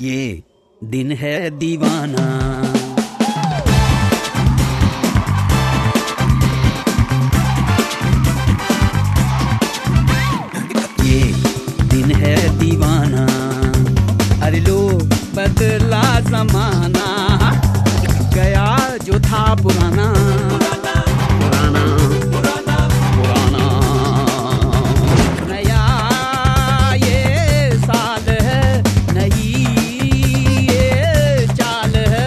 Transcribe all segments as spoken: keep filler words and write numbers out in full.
ये दिन है दीवाना। ये दिन है दीवाना। अरे लो बदला जमाना, गया जो था पुराना पुराना पुराना पुराना। नया ये साल है, नई ये चाल है।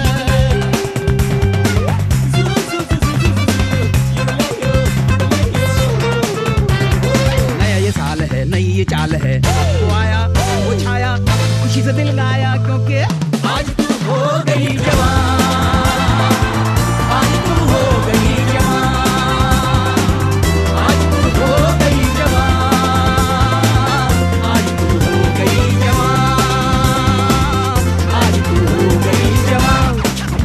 नया ये साल है, नई ये चाल है। वो आया वो छाया, खुशी से दिल गाया, क्योंकि आज तू हो गई जवान। आज तू हो गई जवान। आज तू हो गई जवान। आज तू हो गई जवान। आज तू हो गई जवान।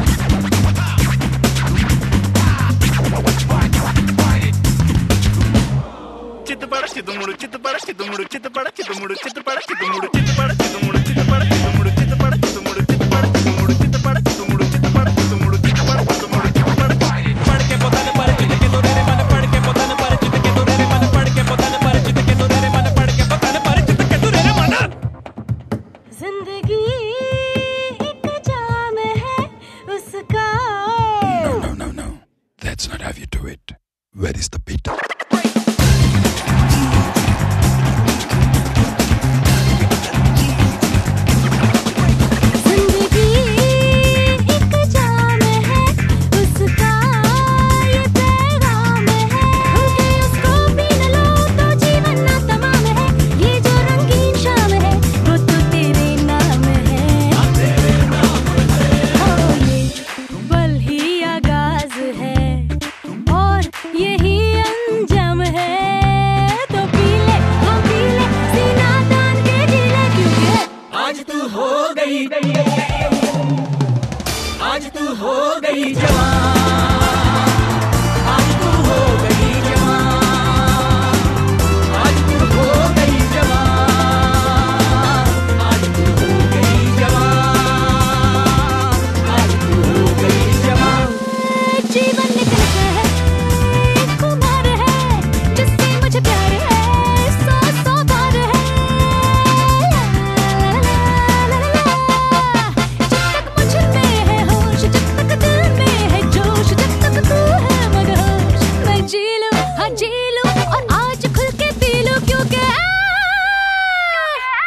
चित पड़ चित मुड़ चित पड़ चित मुड़ चित पड़ चित मुड़ चित पड़ चित मुड़ चित पड़ चित मुड़ चित पड़ चित मुड़ चित पड़ चित मुड़ चित पड़ चित मुड़ चित पड़ चित मुड़ चित पड़ चित मुड़ चित पड़ चित मुड़ चित पड़ पढ़ के पोतन पर चित के तोरे रे मन पढ़ के पोतन पर चित के तोरे रे मन पढ़ के पोतन पर चित के तोरे रे मन पढ़ के पोतन पर चित के तोरे रे मन। जिंदगी एक जाम है उसका। No, no, no, no. That's not how you do it. Where is the beat? आज तू हो गई जवान। आज तू हो गई जवान। आज तू हो गई जवान। आज तू हो गई जवान। आज तू हो गई जवान। जीवन निकल है, एक उम्र है जिससे मुझे प्यार है, सौ सौ बार है।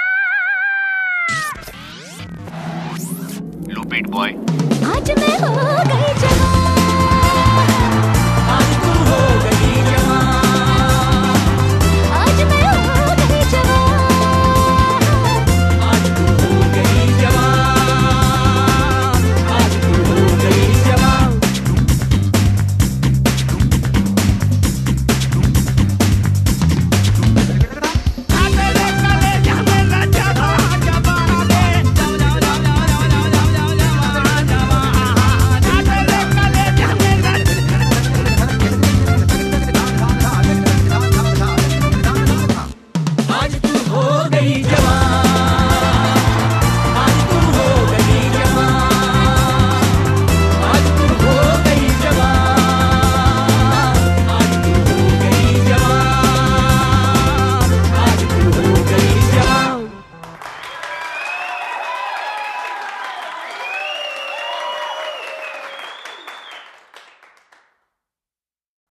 लूपिट बॉय आज मैं हो